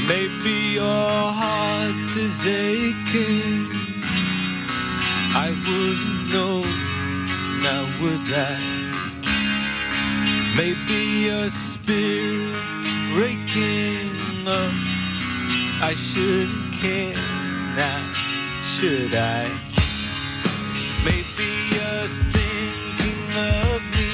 Maybe your heart is aching. I wouldn't know, now would I? Maybe your spirit's breaking up. I shouldn't care, now should I? Maybe you're thinking of me.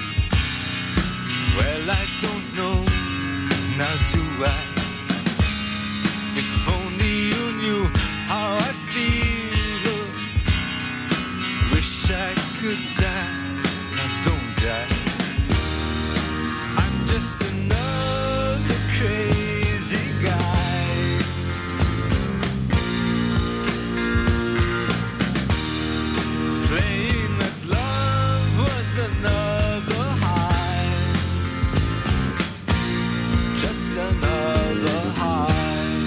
Well, I don't know, now do I? If only you knew how I feel. Wish I could die, now don't die. I'm just another crazy guy. Playing that love was another high. Just another high.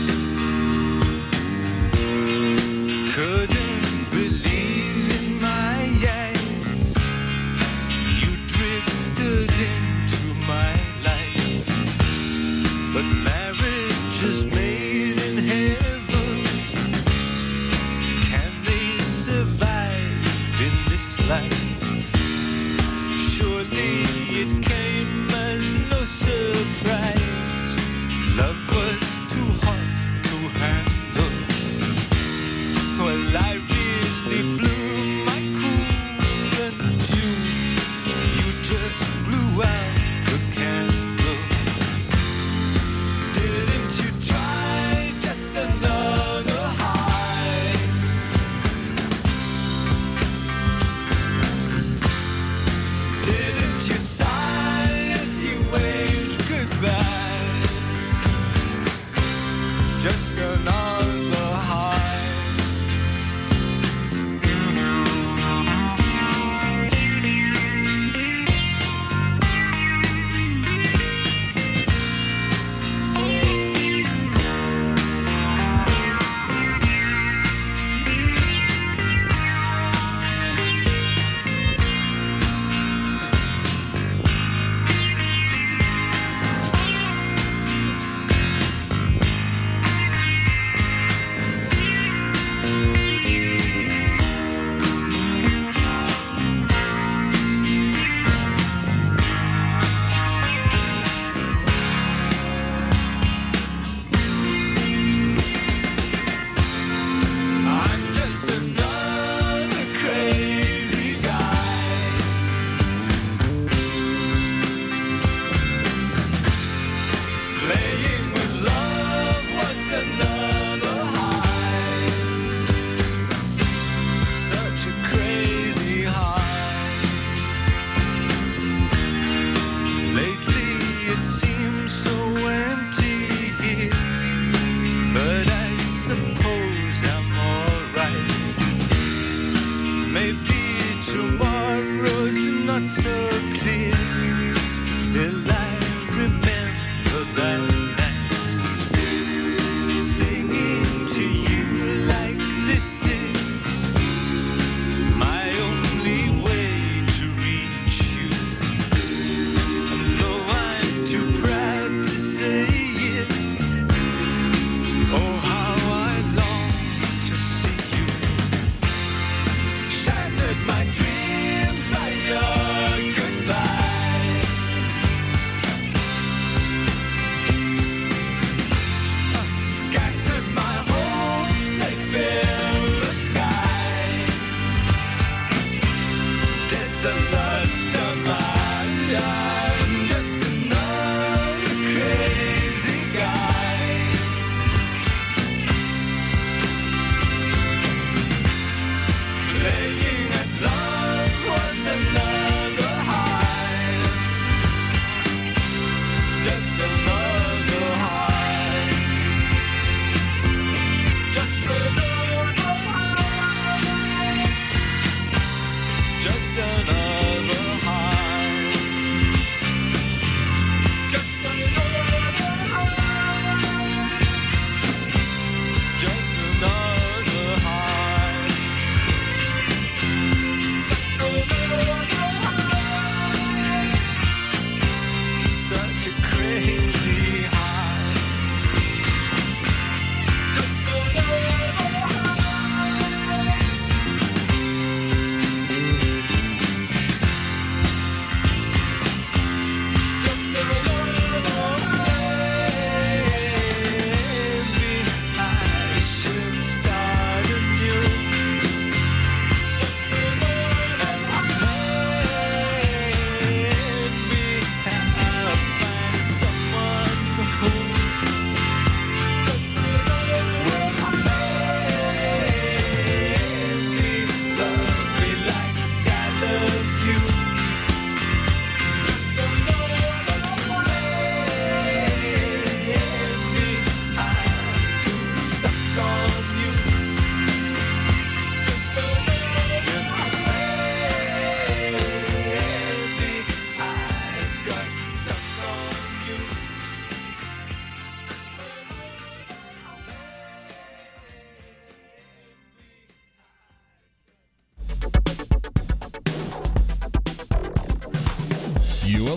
Couldn't believe in my eyes. You drifted into my life. But marriage is made in heaven. Can they survive in this life? Surely it came as no surprise. Love was too hard to handle. Well, I really blew my cool, and you just blew out the candle. Didn't you try just another high? Didn't you sigh as you waved goodbye?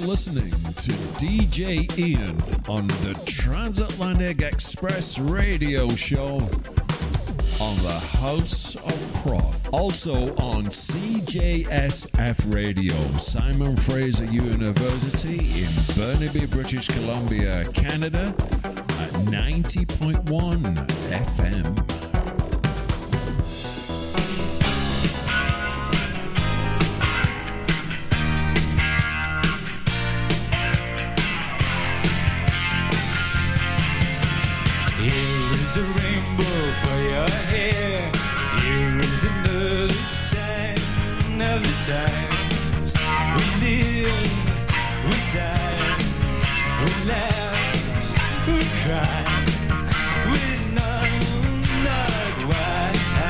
listening to DJ Ian on the Transatlantic Express radio show on the House of Prog. Also on CJSF Radio, Simon Fraser University in Burnaby, British Columbia, Canada at 90.1 FM. A rainbow for your hair. Here is another sign of the times. We live, we die, we laugh, we cry, we know not why.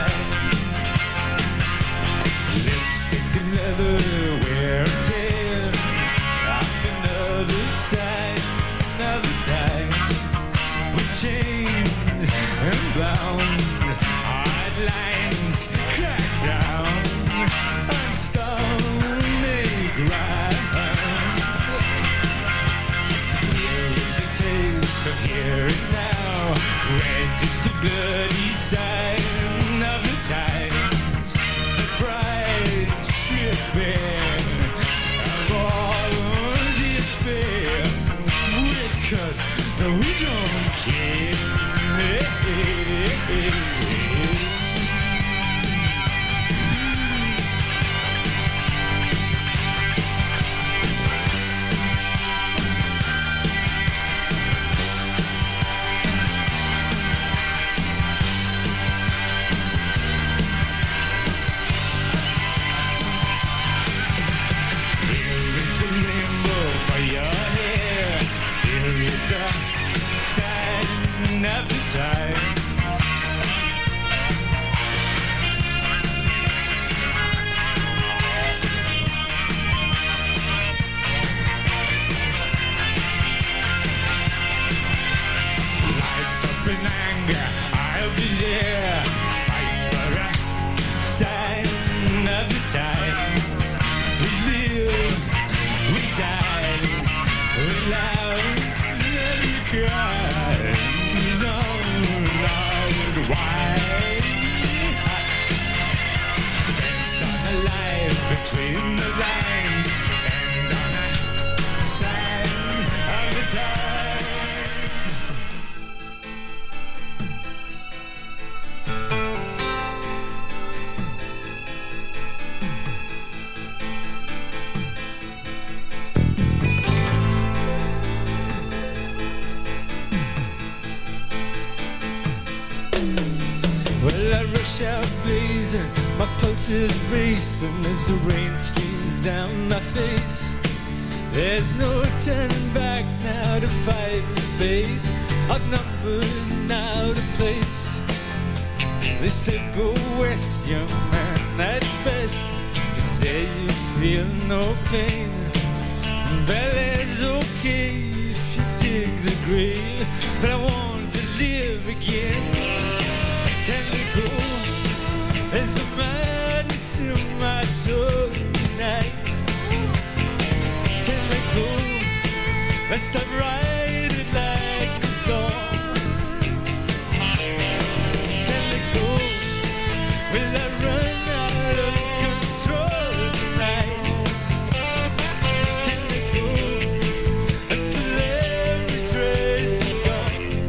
Lipstick and leather, wear and tear. Off another sign of the times. We change and bound, hard lines crack down on stony ground. Here is a taste of here and now, red is the bloody sign of the times. The bride stripped bare of all despair. We cut, but we don't care. Of the times. Light up in anger, I'll be there. Fight for a sign of the times. We live, we die, we laugh, and we cry. Why? Bent on a life between the lines and on a sign of the time. Well, I rush out blazing, my pulse is racing as the rain streams down my face. There's no turning back now to fight with fate, outnumbered and out of place. They said go west, young man, that's best. It's there you feel no pain. Ballet's okay if you dig the grave, but I want to live again. Can let go? There's a madness in my soul tonight. Can let go? Let's stop riding like the storm. Can let go? Will I run out of control tonight? Can let go? Until every trace is gone.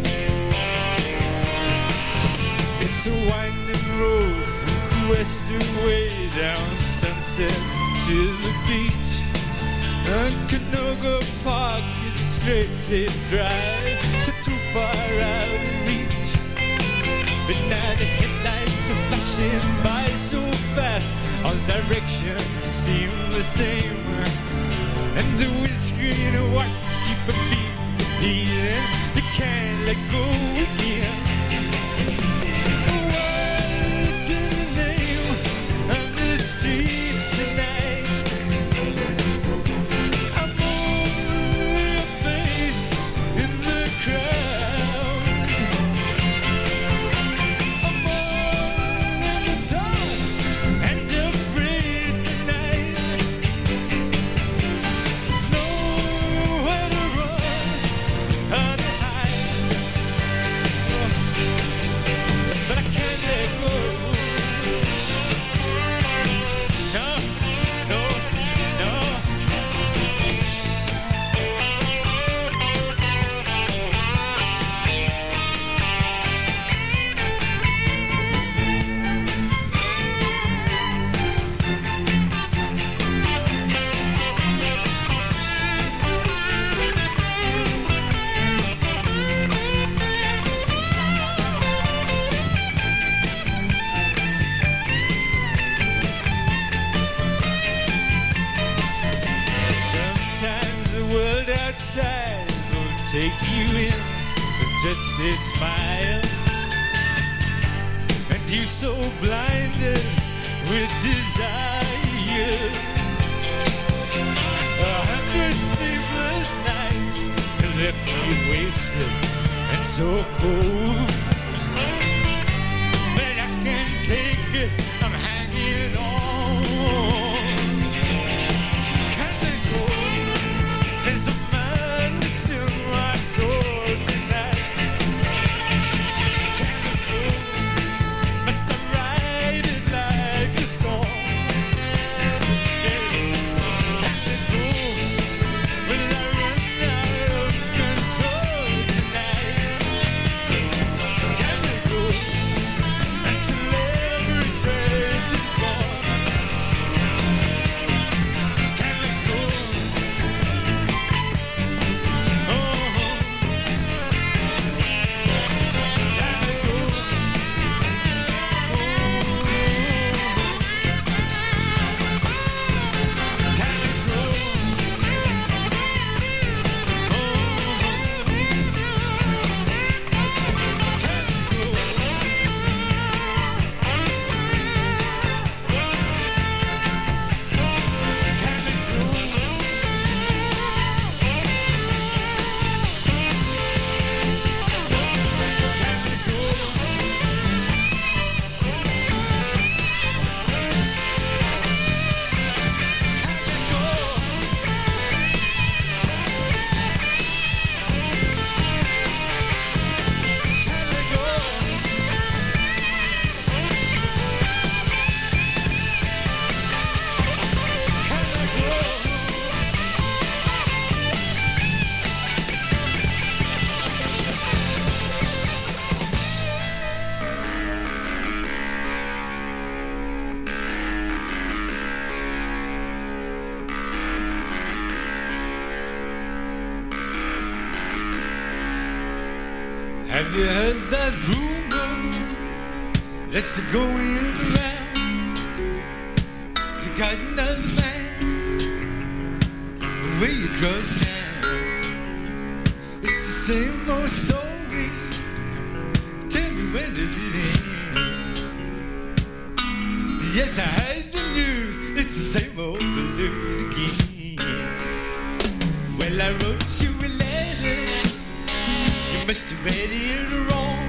It's a winding road from Western way down Sunset to the beach. And Canoga Park is a straight, safe drive, so too far out of reach. But now the headlights are flashing by so fast, all directions seem the same. And the windscreen wipers keep a beat repeating, you can't let go again. What's in the name of the street tonight? I'm only a face in the crowd. I'm all in the dark and afraid tonight. There's no just a smile, and you so blinded with desire. 100 sleepless nights left me wasted and so cold. But I can't take it, I'm hanging on. Can't let go, there's a madness in my soul tonight. Can't let go, must I ride it like a storm? Can't let go, will I run out of control tonight? Can't let go, until every trace is gone. Can't let go, oh, can't let go, oh, can't let go, have you heard that rumor that's going around? You got another man way across town. It's the same old story. Tell me, when does it end? Yes, I heard the news. It's the same old blues again. Well, I wrote you a letter. You must have read it wrong.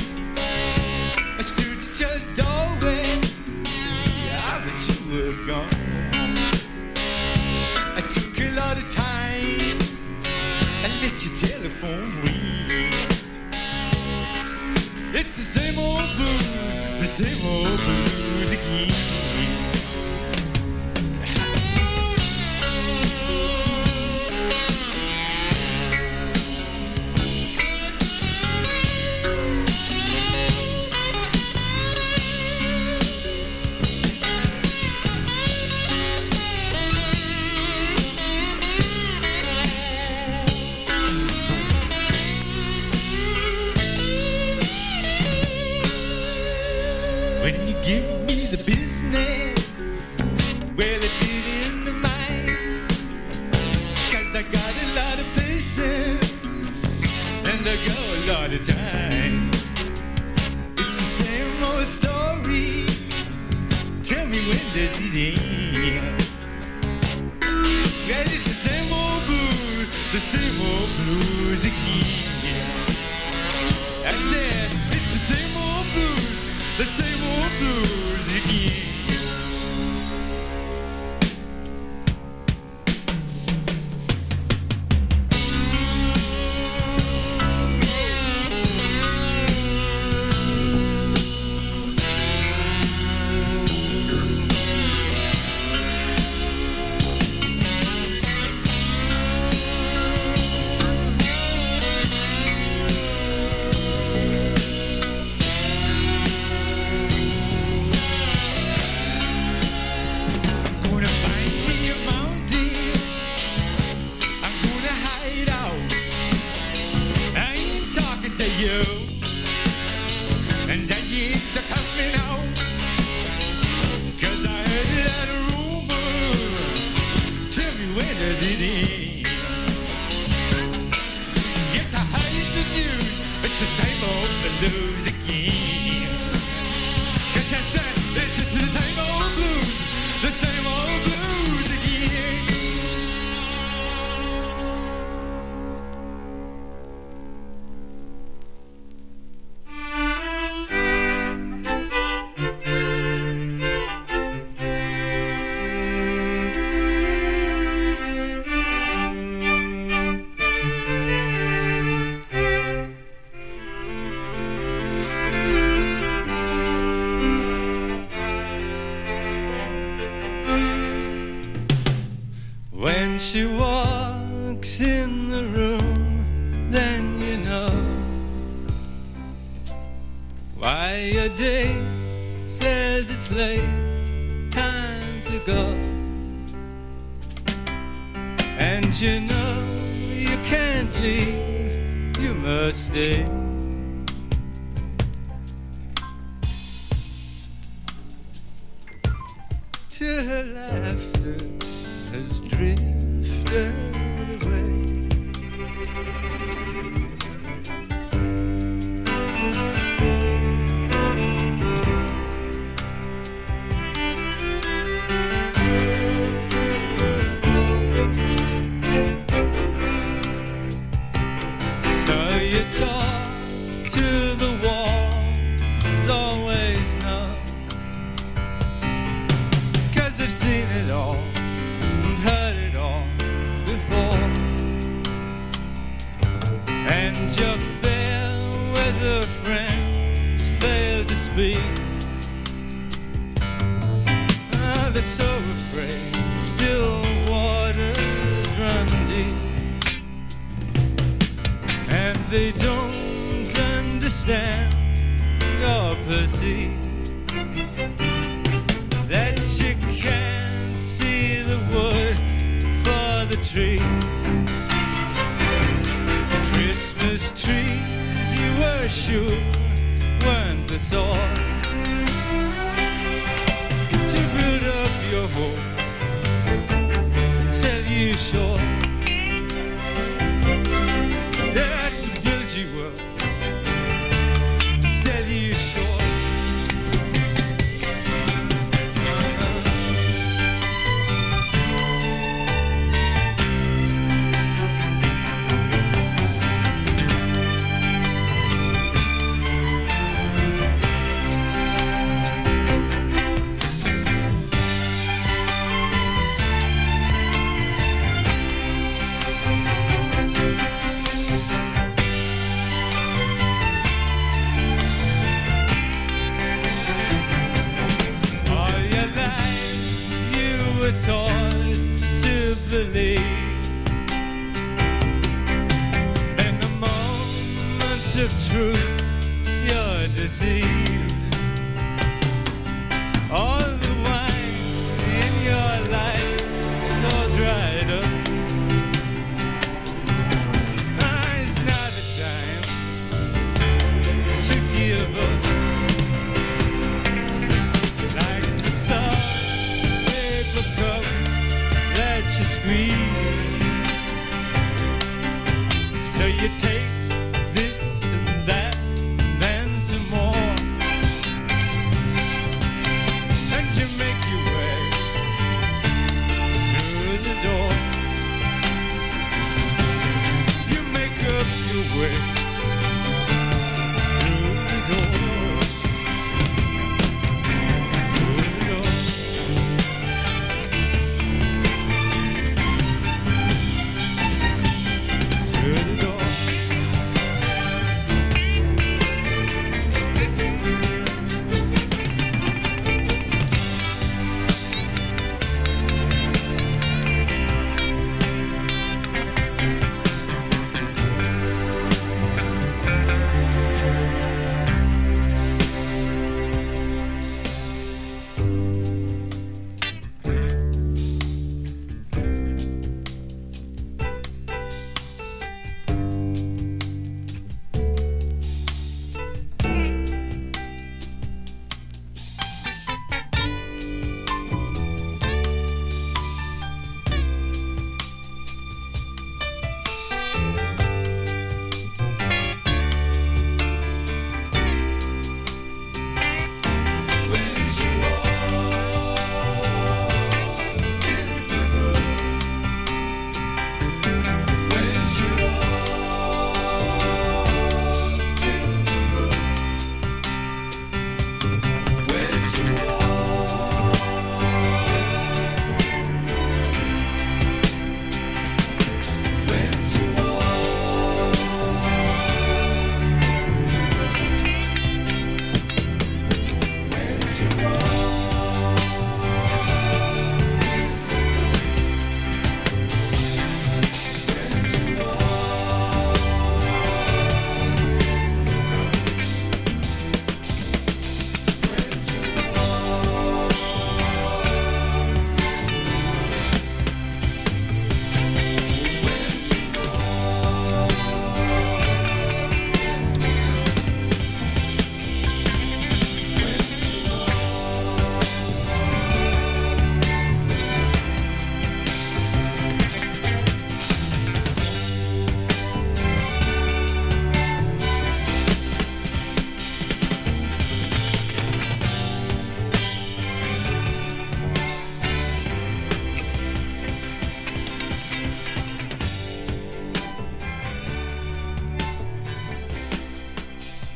I stood at your doorway, but you were gone. I took a lot of time and let your telephone ring. It's the same old blues, the same old blues again. When you give me the business, well, I did in the mind, 'cause I got a lot of patience and I got a lot of time. It's the same old story. Tell me, when does it end? Well, it's the same old blues, the same old blues again. I said, it's the same old blues, the same old blues again. it's the same old blues again. 'Cause I said it's just the same old blues, the same old blues again. When she walks in the room, then you know why your date says it's late, time to go. And you know you can't leave, you must stay. Till her laughter has drifted away. So you talk to the wall, it's always no, 'cause I've seen it all, heard it all before. And your fair weather friends fail to speak. They're so afraid still waters run deep, and they don't understand or perceive that you can't see the wood for the tree. Christmas trees you were sure weren't the sort to build up your home, sell you short. Yeah, to build you up, sell you short. Taught to believe, then the moment of truth you're deceived.